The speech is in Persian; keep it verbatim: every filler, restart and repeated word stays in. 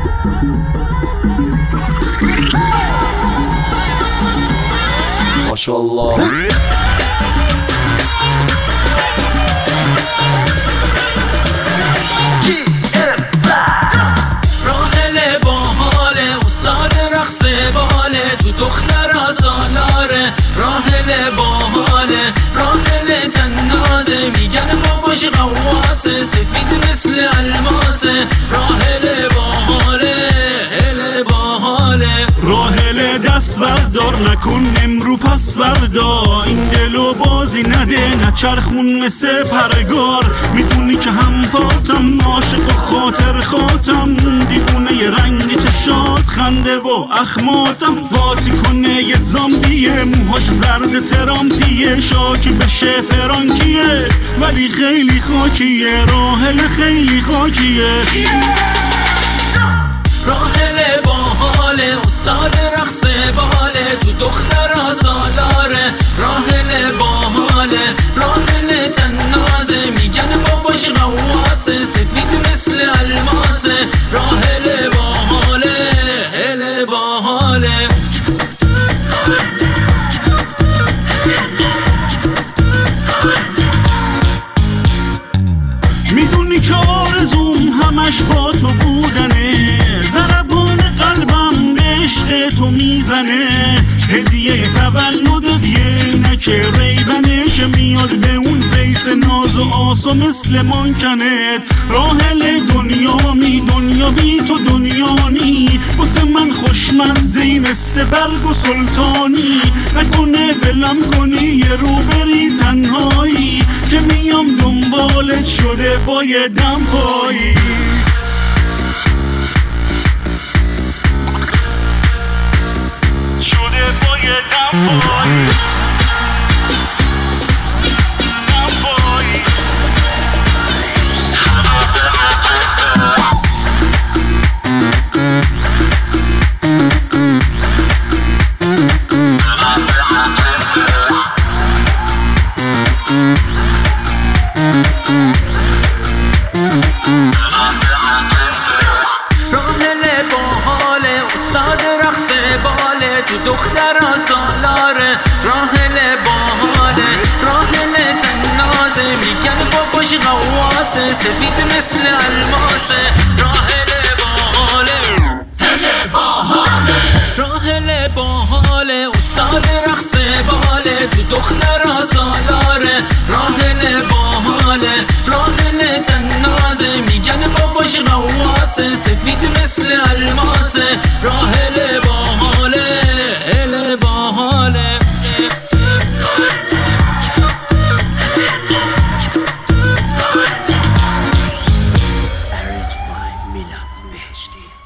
ماشاءالله. راحل باحاله استاد رقص باله تو دخترا سالاره. راحل باحاله راحل تنازه میگن باباش غواسه سفید مثل الماسه. راحل باحاله هل باحاله. راحل دست بردار نکن امرو پس بردا این دلو بازی نده نچرخون مثل پرگار. میدونی که هم پاتم عاشق و خاطر خاتم دیوونه ی رنگ چشات خنده و اخماتم واتی کنه یه زامبیه موهاش زرد ترامپیه شاکی بشه فرانکیه ولی خیلی خاکیه. راحل خیلی خاکیه. راحل باحاله استاد رقص باله تو دخترا سالاره. راحل باحاله راحل تنازه میگن باباش غواسه سفید مثل الماسه. راحل باحاله هل باحاله. میدونی که آرزوم همش با تو بودنه ضربان قلبم به عشق تو میزنه. هدیه تولدت یه عینک ریبنه که میاد به اون فیس ناز و آسا مثل مانکنت. راحل دنیا می دنیا بی تو دنیا نی واسه من خوشمزه‌ای مثل برگ و سلطانی. نکنه ولم کنی یه رو بری تنهایی که میام دنبالت شده با یه دم پایی. شده با یه دم پایی. راحل باحاله استاد رقص باله تو دخترا سالاره. راحل باحاله راحل تنازه میگن باباش غواسه سفید مثل الماسه. راحل باحاله هل باحاله. راحل باحاله استاد رقص باله تو دخترا سالاره. راحل باحاله راحل تنازه میگن باباش غواسه سفید مثل الماسه. راحل باحاله هل باحاله. Arranged by Milat Beheshti.